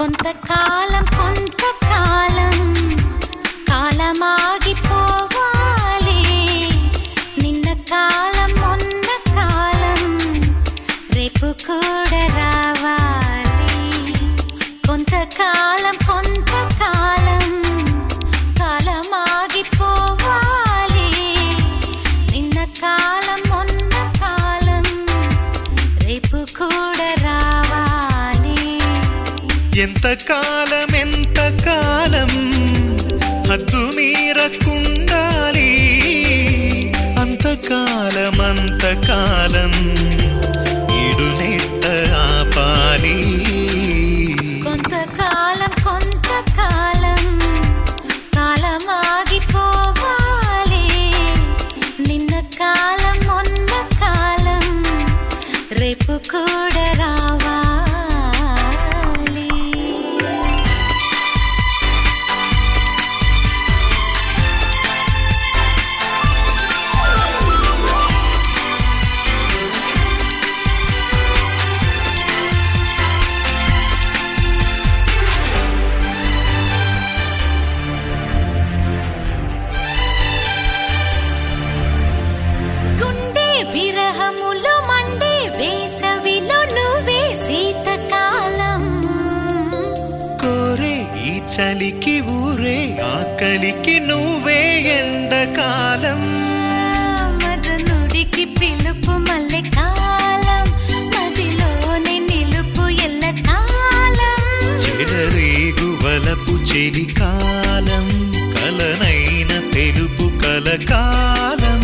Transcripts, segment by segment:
కొంతకాలం కొంతకాలం కాలమాగిపోవాలి. నిన్న కాలం మొన్న కాలం రేపు కూడా రావాలి. కొంతకాలం కొంతకాలం కాలమాగిపోవాలి. నిన్న కాలం మొన్న కాలం రేపు కూడా రావాలి. ఎంతకాలం ఎంతకాలం హద్దు మీరకుండాలి. అంతకాలం అంతకాలం ఈడునెట్ట ఆపాలి. కొంతకాలం కొంతకాలం కాలమాగిపోవాలి. నిన్న కాలం మొన్న కాలం రేపు కూడా రావాలి. విరహములో మండే వేసవిలో నువ్వే శీతకాలం. కోరే ఈ చలికి ఊరే ఆకలికి నువ్వే ఎండకాలం. మదనుడికి పిలుపు మల్లె కాలం, మదిలోనే నిలుపు ఎల్లకాలం. చెలరేగు వలపు చెలికాలం, కలనైన తెలుపు కలకాలం.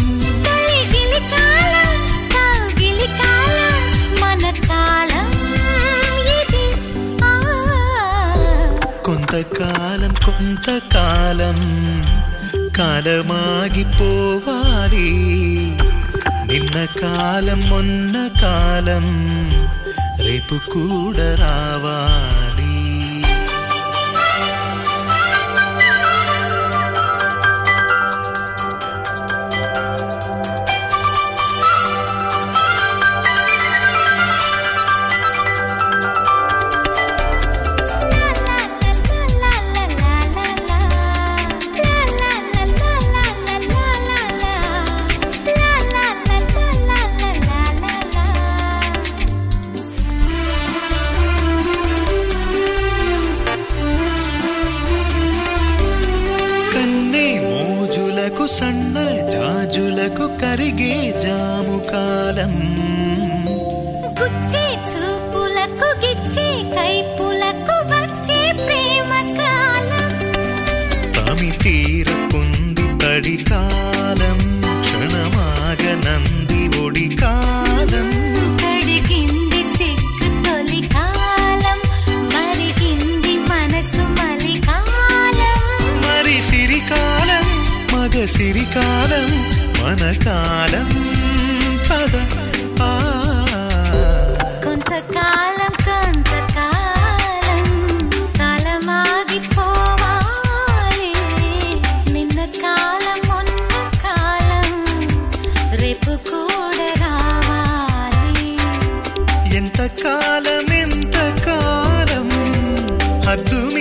కొంతకాలం కొంతకాలం కాలమాగిపోవాలి. నిన్న కాలం మొన్న కాలం రేపు కూడా రావాలి. సన్న జాజులకు కరిగే జాము కాలం. గుచ్చే చూపులకు గిచ్చే కైపులకు వచ్చే ప్రేమ కాలం. తమి తీరకుంది తడి కాలం, క్షణమాగనంది ఒడి కాలం. కడిగింది సిగ్గు తొలి కాలం, మరిగింది మనసు మలి కాలం. మరి సిరికాలం మగ సిరికాలం మన కాలం పద. కొంతకాలం కొంతకాలం కాలమాగిపోవాలి. నిన్న కాలం మొన్న కాలం రేపు కూడా రావాలి. ఎంతకాలం ఎంతకాలం హద్దు